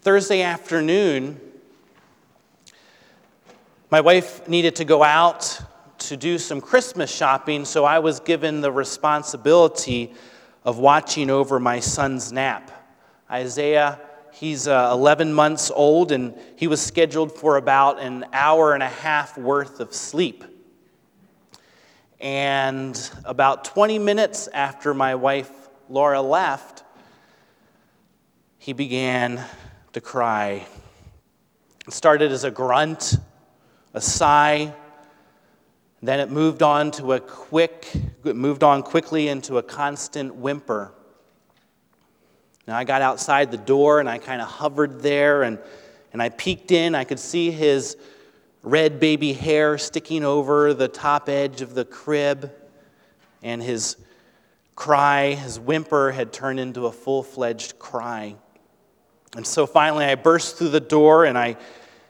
Thursday afternoon, my wife needed to go out to do some Christmas shopping, so I was given the responsibility of watching over my son's nap. Isaiah, he's 11 months old, and he was scheduled for about an hour and a half worth of sleep. And about 20 minutes after my wife, Laura, left, he began to cry. It started as a grunt, a sigh, then it moved on quickly into a constant whimper. Now I got outside the door and I kind of hovered there and I peeked in. I could see his red baby hair sticking over the top edge of the crib, and his cry, his whimper had turned into a full-fledged cry. And so finally I burst through the door and I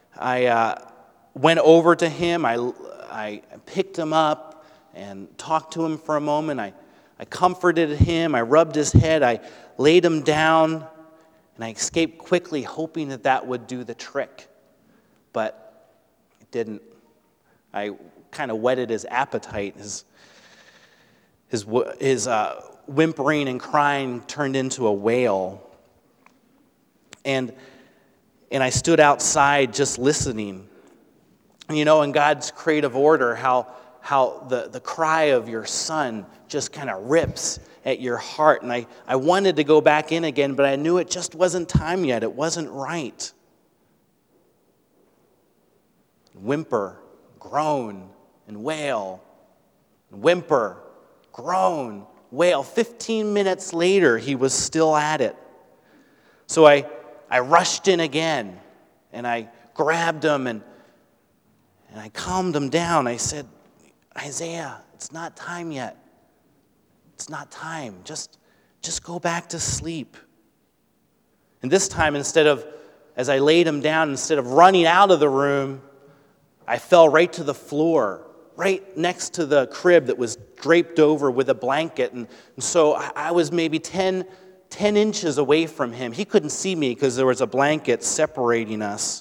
went over to him. I picked him up and talked to him for a moment. I comforted him. I rubbed his head. I laid him down, and I escaped quickly, hoping that would do the trick. But it didn't. I kind of whetted his appetite. His whimpering and crying turned into a wail. And I stood outside just listening. You know, in God's creative order, how the cry of your son just kind of rips at your heart. And I wanted to go back in again, but I knew it just wasn't time yet. It wasn't right. Whimper, groan, and wail. Whimper, groan, wail. 15 minutes later, he was still at it. So I rushed in again, and I grabbed him, and I calmed him down. I said, Isaiah, it's not time yet. It's not time. Just go back to sleep. And this time, as I laid him down, instead of running out of the room, I fell right to the floor, right next to the crib that was draped over with a blanket. And so I was maybe 10 inches away from him. He couldn't see me because there was a blanket separating us.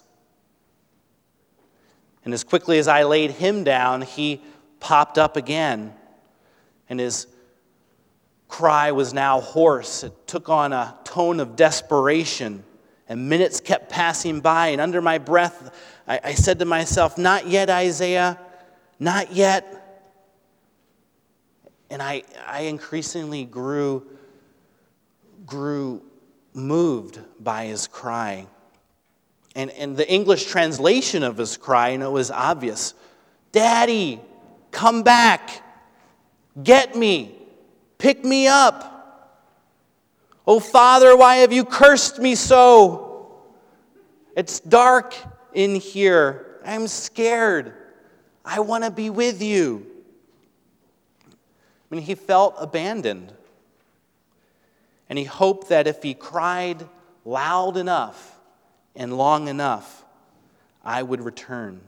And as quickly as I laid him down, he popped up again. And his cry was now hoarse. It took on a tone of desperation. And minutes kept passing by. And under my breath, I said to myself, not yet, Isaiah, not yet. And I increasingly grew moved by his cry. And the English translation of his cry, was obvious. Daddy, come back. Get me. Pick me up. Oh, Father, why have you cursed me so? It's dark in here. I'm scared. I want to be with you. He felt abandoned. And he hoped that if he cried loud enough and long enough, I would return.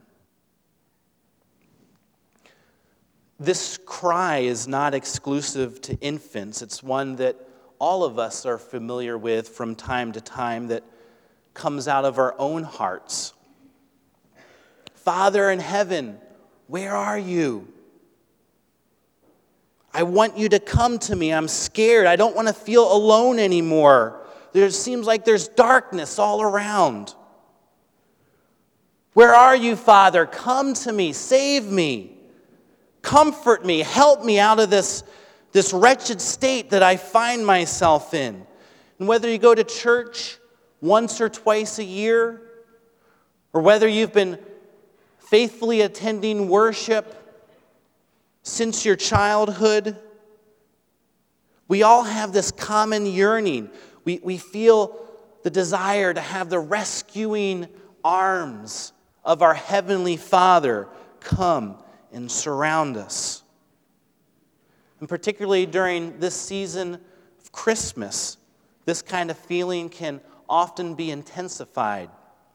This cry is not exclusive to infants. It's one that all of us are familiar with from time to time that comes out of our own hearts. Father in heaven, where are you? I want you to come to me. I'm scared. I don't want to feel alone anymore. There seems like there's darkness all around. Where are you, Father? Come to me. Save me. Comfort me. Help me out of this wretched state that I find myself in. And whether you go to church once or twice a year, or whether you've been faithfully attending worship since your childhood, we all have this common yearning. We feel the desire to have the rescuing arms of our Heavenly Father come and surround us. And particularly during this season of Christmas, this kind of feeling can often be intensified.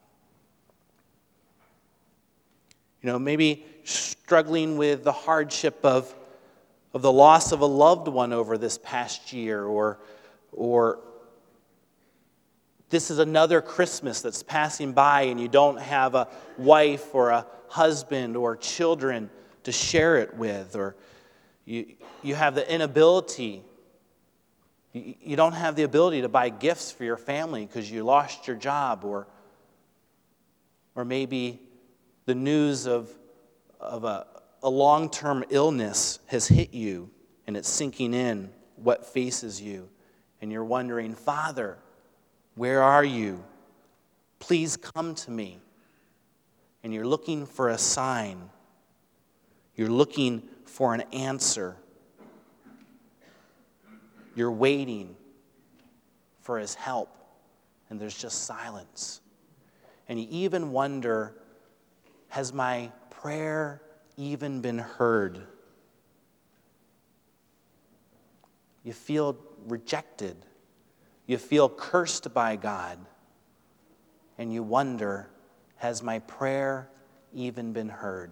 Maybe struggling with the hardship of the loss of a loved one over this past year, or this is another Christmas that's passing by and you don't have a wife or a husband or children to share it with, or you have the inability, you don't have the ability to buy gifts for your family because you lost your job, or maybe the news of a long-term illness has hit you and it's sinking in what faces you, and you're wondering, Father, where are you? Please come to me. And you're looking for a sign. You're looking for an answer. You're waiting for his help, and there's just silence. And you even wonder, has my prayer even been heard? You feel rejected. You feel cursed by God. And you wonder, has my prayer even been heard?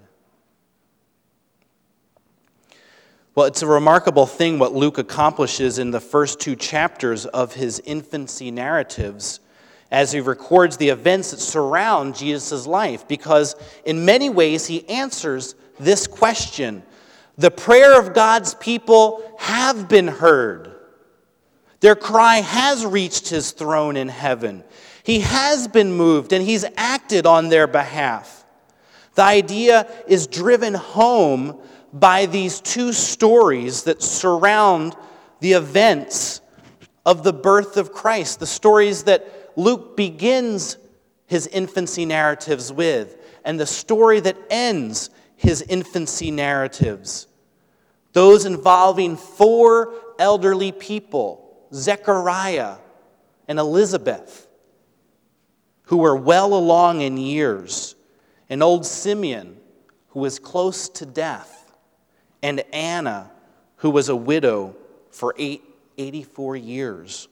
Well, it's a remarkable thing what Luke accomplishes in the first 2 chapters of his infancy narratives as he records the events that surround Jesus' life, because in many ways he answers this question. The prayer of God's people have been heard. Their cry has reached his throne in heaven. He has been moved and he's acted on their behalf. The idea is driven home by these 2 stories that surround the events of the birth of Christ, the stories that Luke begins his infancy narratives with, and the story that ends his infancy narratives. Those involving 4 elderly people, Zechariah and Elizabeth, who were well along in years, and old Simeon, who was close to death, and Anna, who was a widow for 84 years.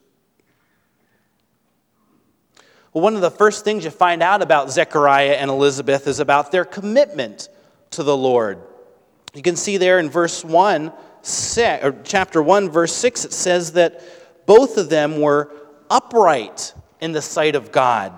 Well, one of the first things you find out about Zechariah and Elizabeth is about their commitment to the Lord. You can see there in chapter 1, verse 6, it says that both of them were upright in the sight of God.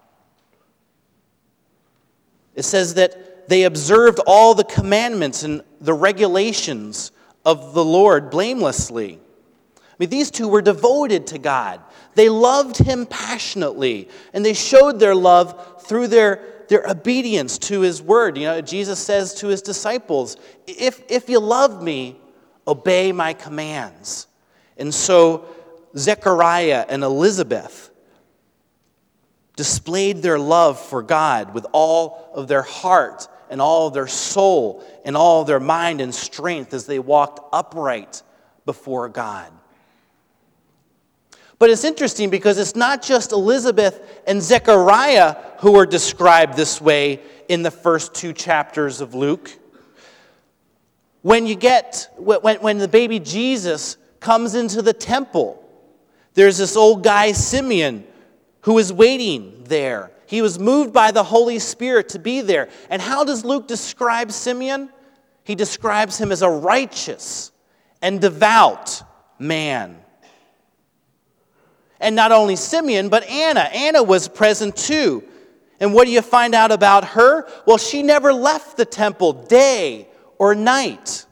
It says that they observed all the commandments and the regulations of the Lord blamelessly. I mean, these 2 were devoted to God. They loved him passionately, and they showed their love through their obedience to his word. You know, Jesus says to his disciples, if you love me, obey my commands. And so Zechariah and Elizabeth displayed their love for God with all of their heart and all of their soul and all of their mind and strength as they walked upright before God. But it's interesting because it's not just Elizabeth and Zechariah who are described this way in the first 2 chapters of Luke. When the baby Jesus comes into the temple, there's this old guy, Simeon, who is waiting there. He was moved by the Holy Spirit to be there. And how does Luke describe Simeon? He describes him as a righteous and devout man. And not only Simeon, but Anna. Anna was present too. And what do you find out about her? Well, she never left the temple day or night.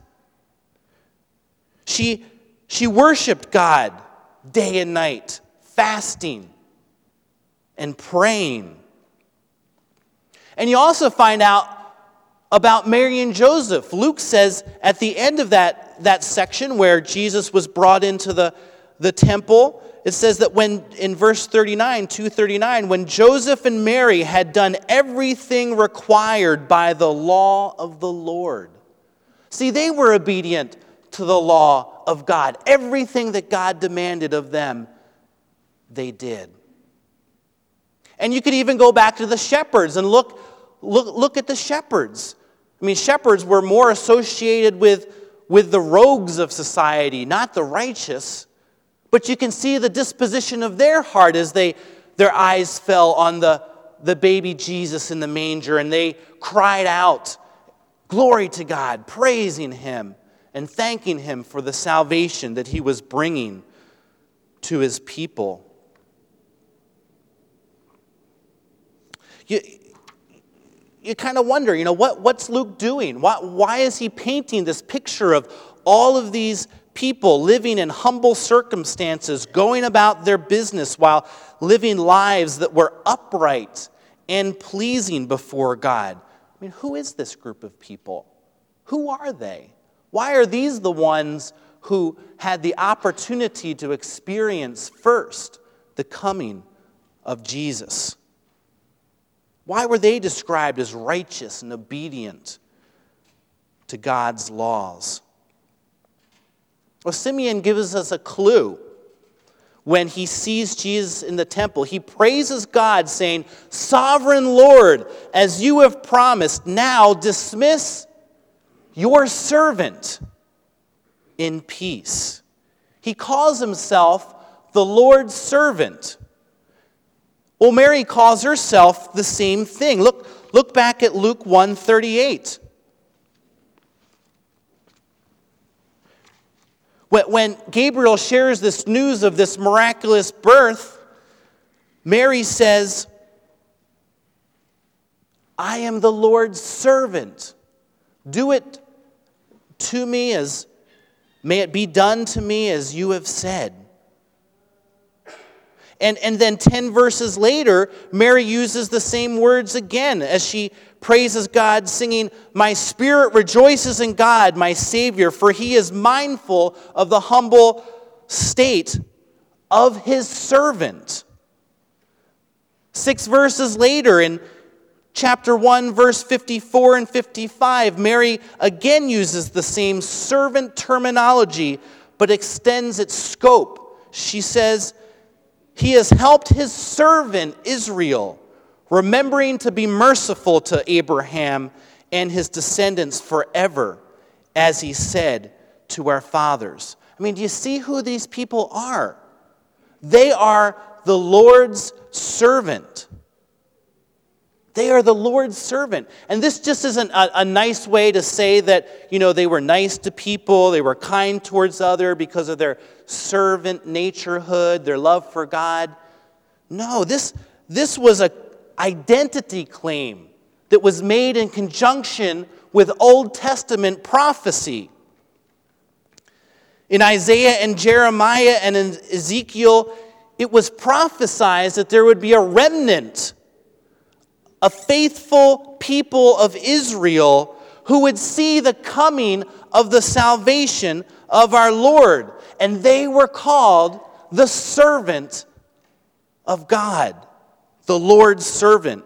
She worshiped God day and night, fasting and praying. And you also find out about Mary and Joseph. Luke says at the end of that section where Jesus was brought into the temple, it says that when, in verse 239, when Joseph and Mary had done everything required by the law of the Lord. See, they were obedient to the law of God. Everything that God demanded of them, they did. And you could even go back to the shepherds and look at the shepherds. I mean, shepherds were more associated with the rogues of society, not the righteous. But you can see the disposition of their heart as their eyes fell on the baby Jesus in the manger, and they cried out, glory to God, praising him and thanking him for the salvation that he was bringing to his people. You kind of wonder, what's Luke doing? Why is he painting this picture of all of these people living in humble circumstances, going about their business while living lives that were upright and pleasing before God? I mean, who is this group of people? Who are they? Why are these the ones who had the opportunity to experience first the coming of Jesus? Why were they described as righteous and obedient to God's laws? Well, Simeon gives us a clue when he sees Jesus in the temple. He praises God, saying, "Sovereign Lord, as you have promised, now dismiss your servant in peace." He calls himself the Lord's servant. Well, Mary calls herself the same thing. Look back at Luke 1:38. When Gabriel shares this news of this miraculous birth, Mary says, "I am the Lord's servant. Do it to me may it be done to me as you have said." And then 10 verses later, Mary uses the same words again as she praises God, singing, "My spirit rejoices in God, my Savior, for he is mindful of the humble state of his servant." 6 verses later, in chapter 1, verse 54 and 55, Mary again uses the same servant terminology, but extends its scope. She says, "He has helped his servant Israel, remembering to be merciful to Abraham and his descendants forever, as he said to our fathers." I mean, do you see who these people are? They are the Lord's servant. They are the Lord's servant. And this just isn't a nice way to say that, they were nice to people, they were kind towards others because of their servant naturehood, their love for God. No, this was an identity claim that was made in conjunction with Old Testament prophecy. In Isaiah and Jeremiah and in Ezekiel, it was prophesied that there would be a remnant, a faithful people of Israel who would see the coming of the salvation of our Lord. And they were called the servant of God, the Lord's servant.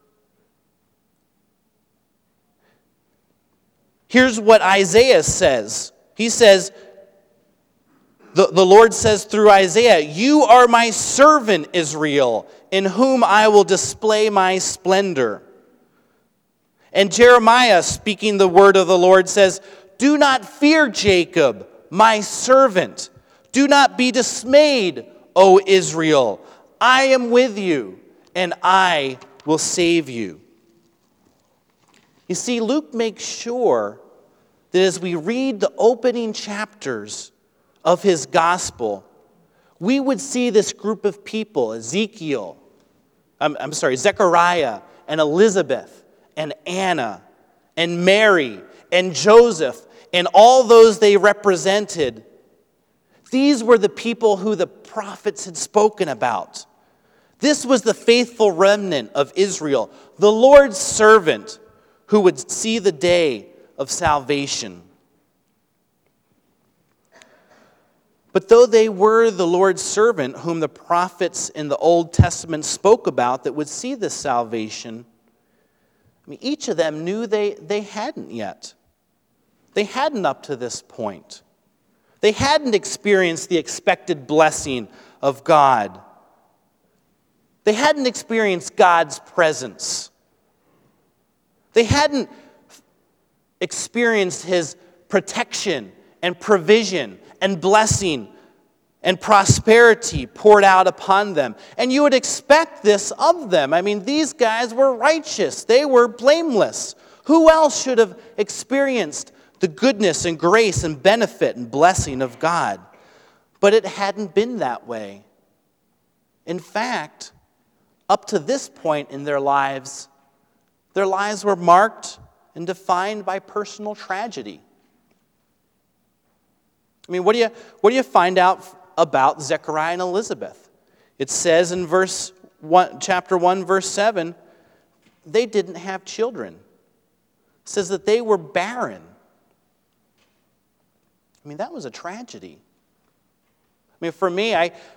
Here's what Isaiah says. He says, the Lord says through Isaiah, "You are my servant Israel, in whom I will display my splendor." And Jeremiah, speaking the word of the Lord, says, "Do not fear, Jacob, my servant. Do not be dismayed, O Israel. I am with you, and I will save you." You see, Luke makes sure that as we read the opening chapters of his gospel, we would see this group of people, Zechariah and Elizabeth and Anna and Mary and Joseph and all those they represented. These were the people who the prophets had spoken about. This was the faithful remnant of Israel, the Lord's servant who would see the day of salvation. But though they were the Lord's servant whom the prophets in the Old Testament spoke about that would see this salvation, each of them knew they hadn't yet. They hadn't up to this point. They hadn't experienced the expected blessing of God. They hadn't experienced God's presence. They hadn't experienced his protection and provision and blessing and prosperity poured out upon them. And you would expect this of them. These guys were righteous. They were blameless. Who else should have experienced the goodness and grace and benefit and blessing of God? But it hadn't been that way. In fact, Up to this point in their lives were marked and defined by personal tragedy. I mean, what do you find out about Zechariah and Elizabeth? It says in chapter 1, verse 7, they didn't have children. It says that they were barren. I mean, that was a tragedy. I mean, for me,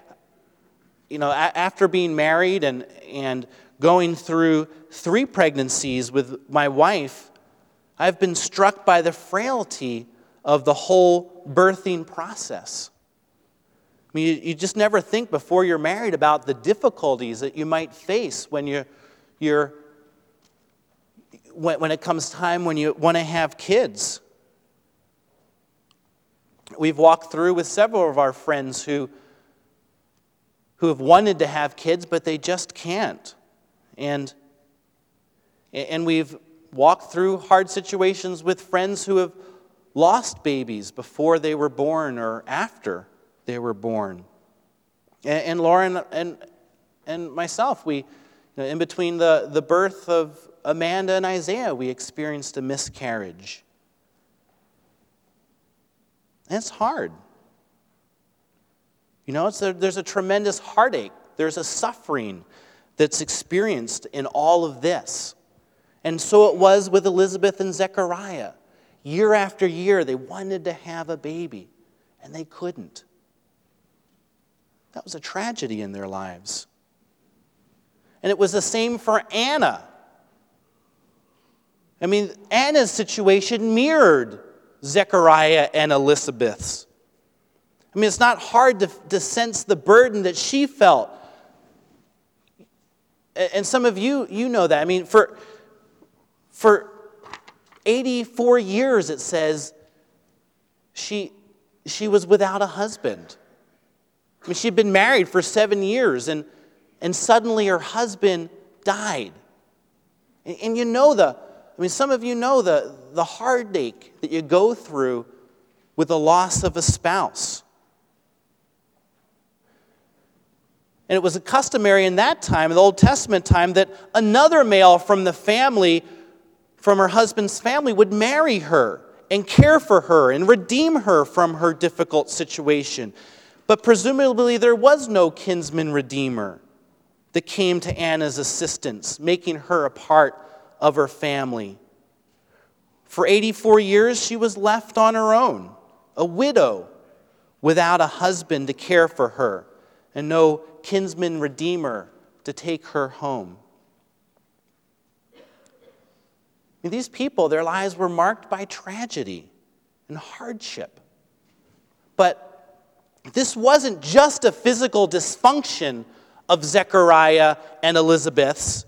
after being married and going through 3 pregnancies with my wife, I've been struck by the frailty of the whole birthing process. I mean, you just never think before you're married about the difficulties that you might face when when it comes time when you want to have kids. We've walked through with several of our friends who have wanted to have kids, but they just can't. And we've walked through hard situations with friends who have lost babies before they were born or after they were born. And Lauren and myself, in between the birth of Amanda and Isaiah, we experienced a miscarriage. And it's hard. There's a tremendous heartache. There's a suffering that's experienced in all of this. And so it was with Elizabeth and Zechariah. Year after year, they wanted to have a baby, and they couldn't. That was a tragedy in their lives. And it was the same for Anna. I mean, Anna's situation mirrored Zechariah and Elizabeth's. I mean, it's not hard to sense the burden that she felt. And some of you know that. I mean, for 84 years, it says, she was without a husband. I mean, she'd been married for 7 years, and suddenly her husband died. And some of you know the heartache that you go through with the loss of a spouse. And it was customary in that time, in the Old Testament time, that another male from the family, from her husband's family, would marry her and care for her and redeem her from her difficult situation. But presumably there was no kinsman redeemer that came to Anna's assistance, making her a part of her family. For 84 years, she was left on her own, a widow, without a husband to care for her, and no kinsman redeemer to take her home. And these people, their lives were marked by tragedy and hardship. But this wasn't just a physical dysfunction of Zechariah and Elizabeth's.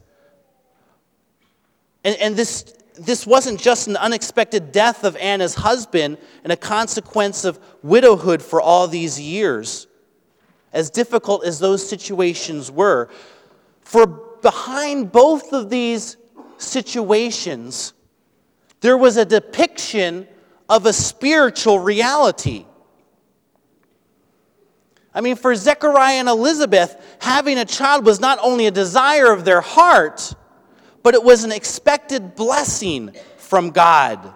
And this wasn't just an unexpected death of Anna's husband and a consequence of widowhood for all these years. As difficult as those situations were, for behind both of these situations, there was a depiction of a spiritual reality. I mean, for Zechariah and Elizabeth, having a child was not only a desire of their heart, but it was an expected blessing from God.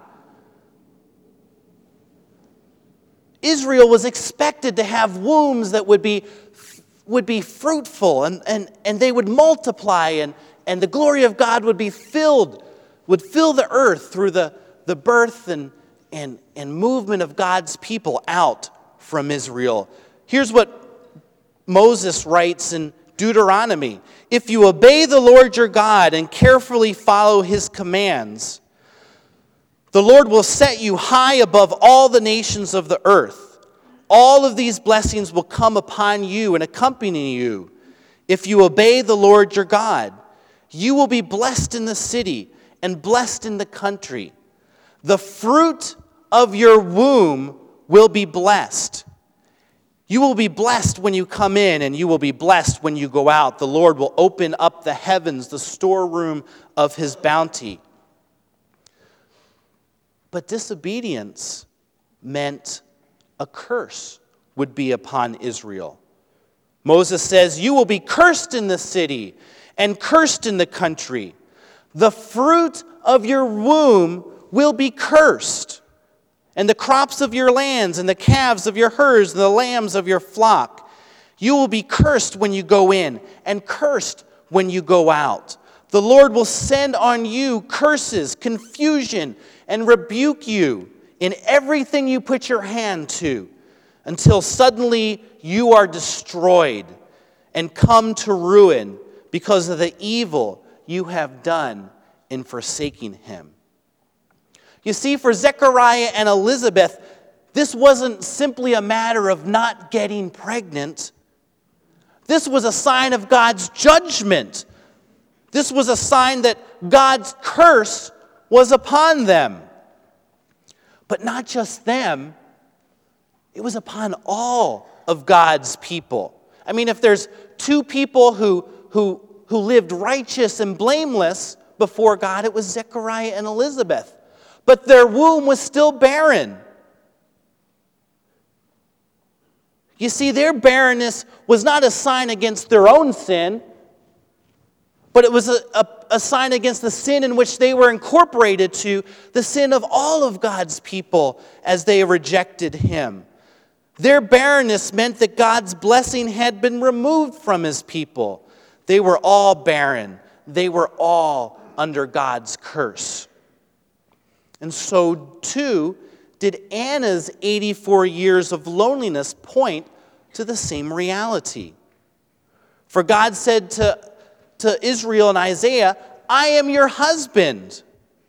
Israel was expected to have wombs that would be fruitful and they would multiply and the glory of God would fill the earth through the birth and movement of God's people out from Israel. Here's what Moses writes in Deuteronomy. If you obey the Lord your God and carefully follow his commands, the Lord will set you high above all the nations of the earth. All of these blessings will come upon you and accompany you. If you obey the Lord your God, you will be blessed in the city and blessed in the country. The fruit of your womb will be blessed. You will be blessed when you come in, and you will be blessed when you go out. The Lord will open up the heavens, the storeroom of his bounty. But disobedience meant a curse would be upon Israel. Moses says, you will be cursed in the city, and cursed in the country. The fruit of your womb will be cursed, and the crops of your lands, and the calves of your herds, and the lambs of your flock. You will be cursed when you go in, and cursed when you go out. The Lord will send on you curses, confusion, and rebuke you in everything you put your hand to, until suddenly you are destroyed and come to ruin because of the evil you have done in forsaking him. You see, for Zechariah and Elizabeth, this wasn't simply a matter of not getting pregnant. This was a sign of God's judgment. This was a sign that God's curse was upon them. But not just them, it was upon all of God's people. I mean, if there's two people who lived righteous and blameless before God, it was Zechariah and Elizabeth. But their womb was still barren. You see, their barrenness was not a sign against their own sin, but it was a sign against the sin in which they were incorporated to, the sin of all of God's people as they rejected him. Their barrenness meant that God's blessing had been removed from his people. They were all barren. They were all under God's curse. And so, too, did Anna's 84 years of loneliness point to the same reality. For God said to Israel in Isaiah, I am your husband.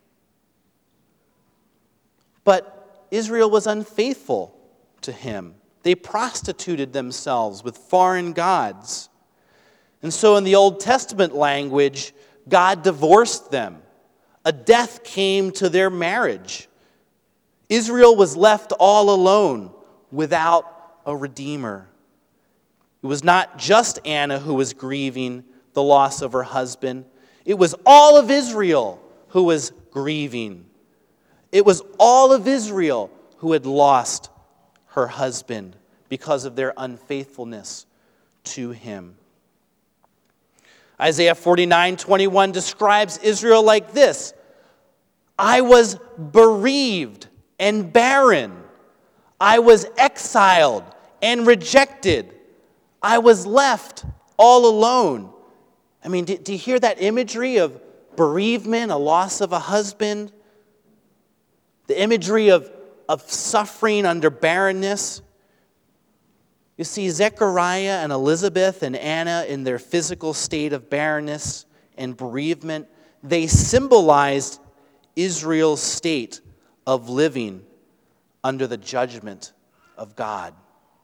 But Israel was unfaithful to him. They prostituted themselves with foreign gods. And so in the Old Testament language, God divorced them. A death came to their marriage. Israel was left all alone without a redeemer. It was not just Anna who was grieving the loss of her husband. It was all of Israel who was grieving. It was all of Israel who had lost her husband because of their unfaithfulness to him. Isaiah 49:21 describes Israel like this: I was bereaved and barren. I was exiled and rejected. I was left all alone. I mean, do you hear that imagery of bereavement, a loss of a husband? The imagery of suffering under barrenness? You see, Zechariah and Elizabeth and Anna, in their physical state of barrenness and bereavement, they symbolized Israel's state of living under the judgment of God.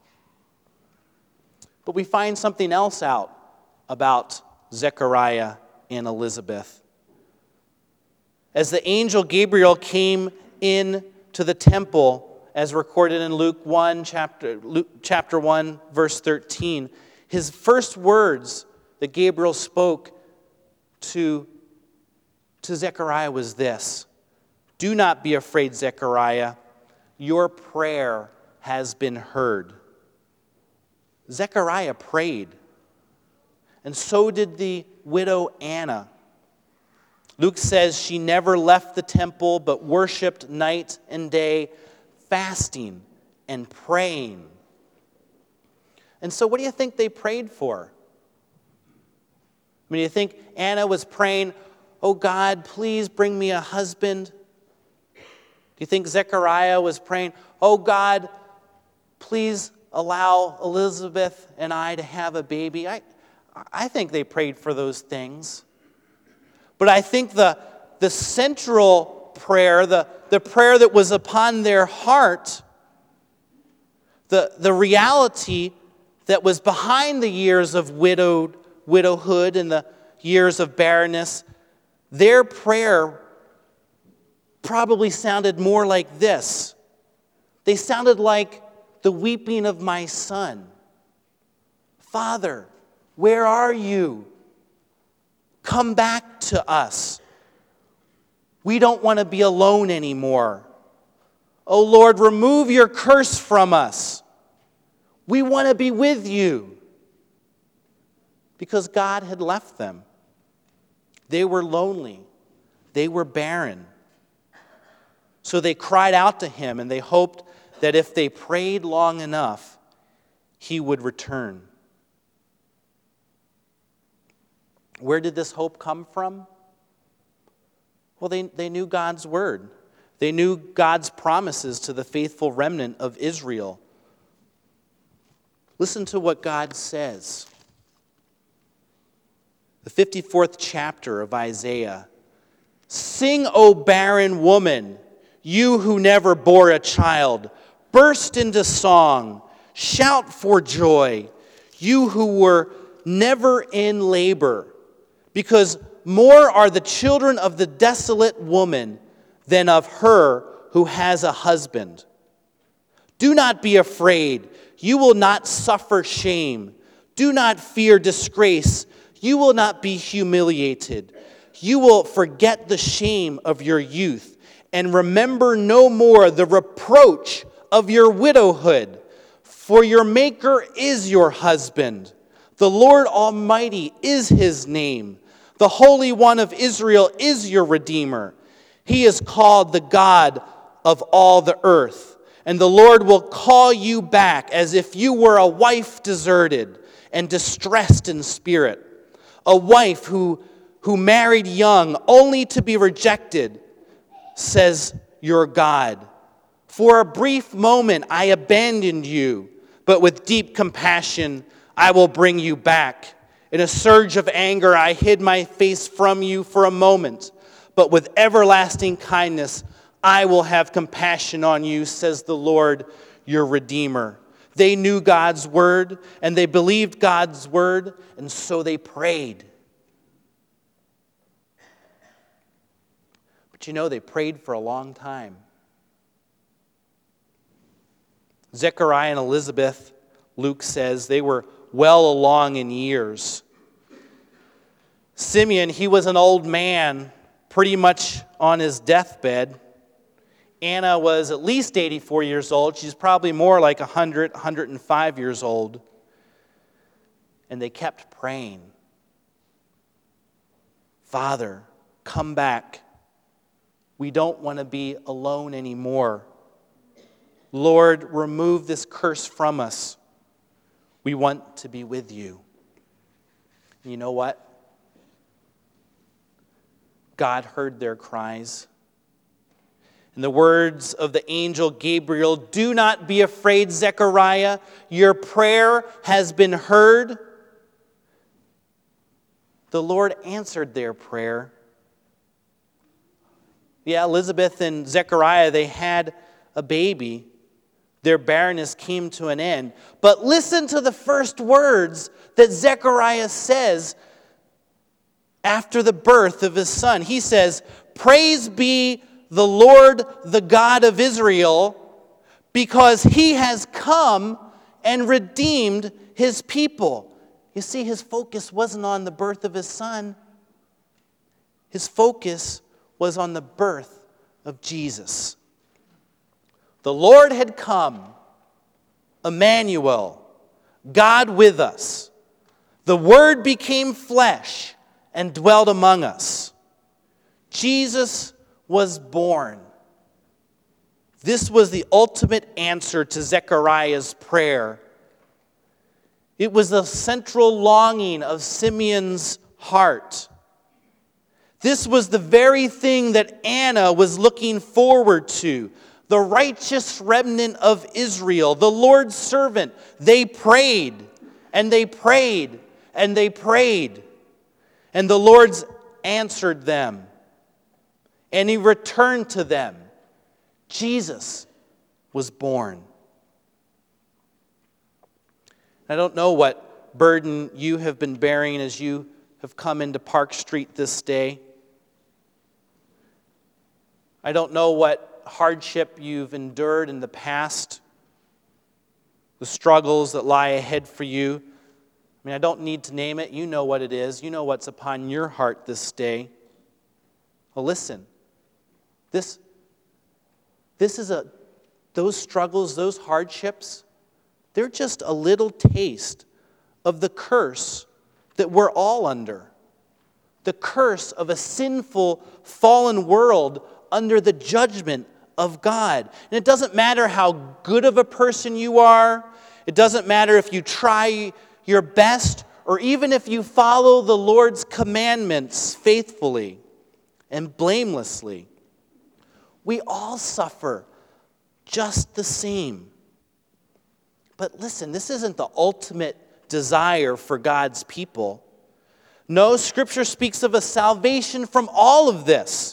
But we find something else out about Zechariah and Elizabeth. As the angel Gabriel came in to the temple, as recorded in Luke chapter 1, verse 13, his first words that Gabriel spoke to Zechariah was this: do not be afraid, Zechariah. Your prayer has been heard. Zechariah prayed, and so did the widow Anna. Luke says she never left the temple but worshiped night and day, fasting and praying. And so what do you think they prayed for? I mean, do you think Anna was praying, oh God, please bring me a husband? Do you think Zechariah was praying, oh God, please allow Elizabeth and I to have a baby? I think they prayed for those things. But I think the central prayer, the prayer that was upon their heart, the reality that was behind the years of widowhood and the years of barrenness, their prayer probably sounded more like this. They sounded like the weeping of my son. Father, where are you? Come back to us. We don't want to be alone anymore. Oh Lord, remove your curse from us. We want to be with you. Because God had left them. They were lonely. They were barren. So they cried out to him, and they hoped that if they prayed long enough, he would return. Where did this hope come from? Well, they knew God's word. They knew God's promises to the faithful remnant of Israel. Listen to what God says. The 54th chapter of Isaiah. Sing, O barren woman, you who never bore a child. Burst into song. Shout for joy, you who were never in labor. Because more are the children of the desolate woman than of her who has a husband. Do not be afraid. You will not suffer shame. Do not fear disgrace. You will not be humiliated. You will forget the shame of your youth and remember no more the reproach of your widowhood. For your Maker is your husband. The Lord Almighty is his name. The Holy One of Israel is your Redeemer. He is called the God of all the earth. And the Lord will call you back as if you were a wife deserted and distressed in spirit. A wife who married young only to be rejected, says your God. For a brief moment I abandoned you, but with deep compassion I will bring you back. In a surge of anger I hid my face from you for a moment, but with everlasting kindness I will have compassion on you, says the Lord, your Redeemer. They knew God's word, and they believed God's word, and so they prayed. But you know, they prayed for a long time. Zechariah and Elizabeth, Luke says, they were well along in years. Simeon, he was an old man, pretty much on his deathbed. Anna was at least 84 years old. She's probably more like 100, 105 years old. And they kept praying. Father, come back. We don't want to be alone anymore. Lord, remove this curse from us. We want to be with you. And you know what? God heard their cries. In the words of the angel Gabriel, do not be afraid, Zechariah. Your prayer has been heard. The Lord answered their prayer. Yeah, Elizabeth and Zechariah, they had a baby. Their barrenness came to an end. But listen to the first words that Zechariah says after the birth of his son. He says, praise be the Lord, the God of Israel, because he has come and redeemed his people. You see, his focus wasn't on the birth of his son. His focus was on the birth of Jesus. The Lord had come, Emmanuel, God with us. The Word became flesh and dwelt among us. Jesus was born. This was the ultimate answer to Zechariah's prayer. It was the central longing of Simeon's heart. This was the very thing that Anna was looking forward to. The righteous remnant of Israel, the Lord's servant. They prayed, and they prayed, and they prayed. And the Lord answered them. And he returned to them. Jesus was born. I don't know what burden you have been bearing as you have come into Park Street this day. I don't know what hardship you've endured in the past, the struggles that lie ahead for you. I mean, I don't need to name it. You know what it is. You know what's upon your heart this day. Well, listen. This is those struggles, those hardships, they're just a little taste of the curse that we're all under. the curse of a sinful, fallen world under the judgment of God. And it doesn't matter how good of a person you are. It doesn't matter if you try your best or even if you follow the Lord's commandments faithfully and blamelessly. We all suffer just the same. But listen, this isn't the ultimate desire for God's people. No, Scripture speaks of a salvation from all of this.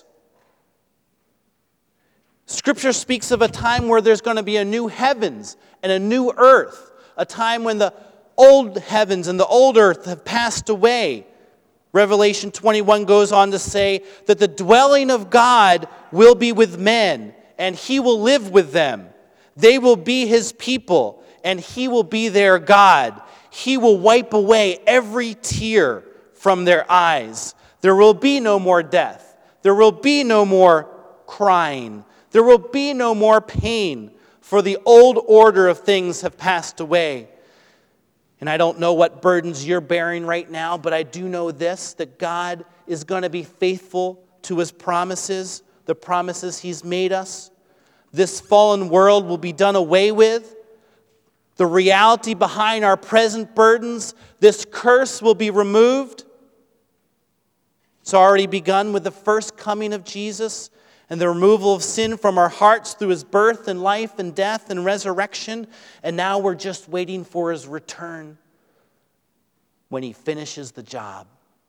Scripture speaks of a time where there's going to be a new heavens and a new earth, a time when the old heavens and the old earth have passed away. Revelation 21 goes on to say that the dwelling of God will be with men, and He will live with them. They will be His people, and He will be their God. He will wipe away every tear from their eyes. There will be no more death. There will be no more crying. There will be no more pain, for the old order of things have passed away. And I don't know what burdens you're bearing right now, but I do know this, that God is going to be faithful to His promises, the promises He's made us. This fallen world will be done away with. The reality behind our present burdens, this curse will be removed. It's already begun with the first coming of Jesus and the removal of sin from our hearts through His birth and life and death and resurrection. And now we're just waiting for His return when He finishes the job.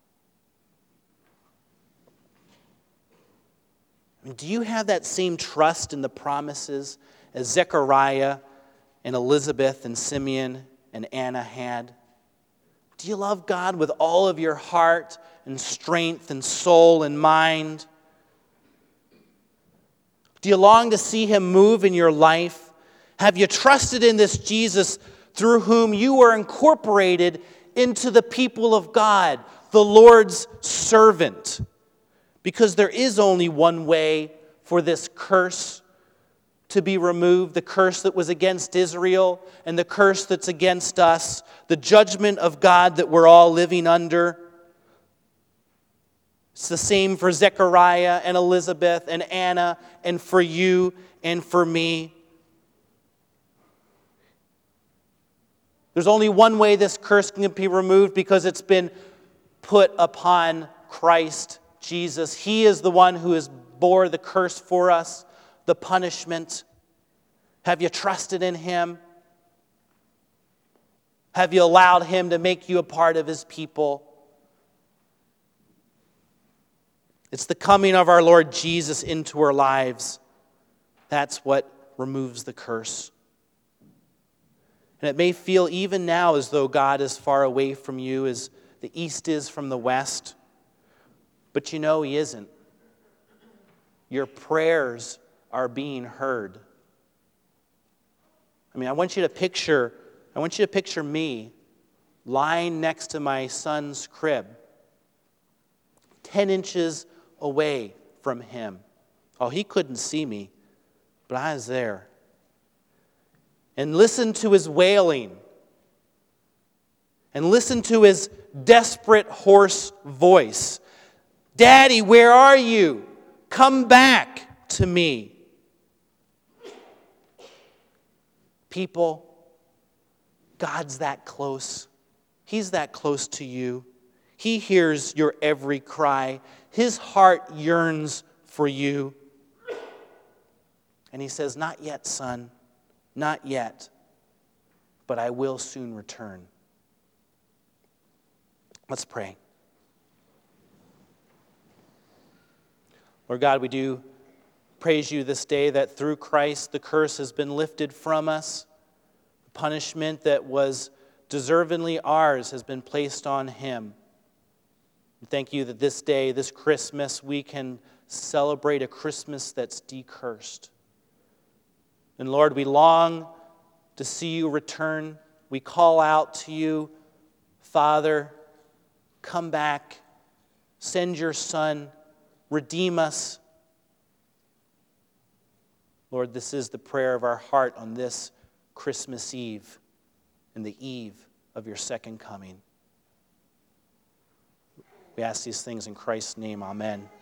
Do you have that same trust in the promises as Zechariah and Elizabeth and Simeon and Anna had? Do you love God with all of your heart and strength and soul and mind? Do you long to see Him move in your life? Have you trusted in this Jesus through whom you were incorporated into the people of God, the Lord's servant? Because there is only one way for this curse to be removed, the curse that was against Israel and the curse that's against us, the judgment of God that we're all living under. It's the same for Zechariah and Elizabeth and Anna and for you and for me. There's only one way this curse can be removed because it's been put upon Christ Jesus. He is the one who has bore the curse for us, the punishment. Have you trusted in Him? Have you allowed Him to make you a part of His people? It's the coming of our Lord Jesus into our lives. That's what removes the curse. And it may feel even now as though God is far away from you, as the east is from the west. But you know He isn't. Your prayers are being heard. I want you to picture me lying next to my son's crib, 10 inches away from him. Oh, he couldn't see me, but I was there. And listen to his wailing. And listen to his desperate, hoarse voice. Daddy, where are you? Come back to me. People, God's that close. He's that close to you. He hears your every cry. His heart yearns for you. And He says, not yet, son, not yet, but I will soon return. Let's pray. Lord God, we do praise You this day that through Christ the curse has been lifted from us. The punishment that was deservedly ours has been placed on Him. And thank You that this day, this Christmas, we can celebrate a Christmas that's decursed. And Lord, we long to see You return. We call out to You, Father, come back, send Your Son, redeem us. Lord, this is the prayer of our heart on this Christmas Eve and the eve of Your second coming. We ask these things in Christ's name. Amen.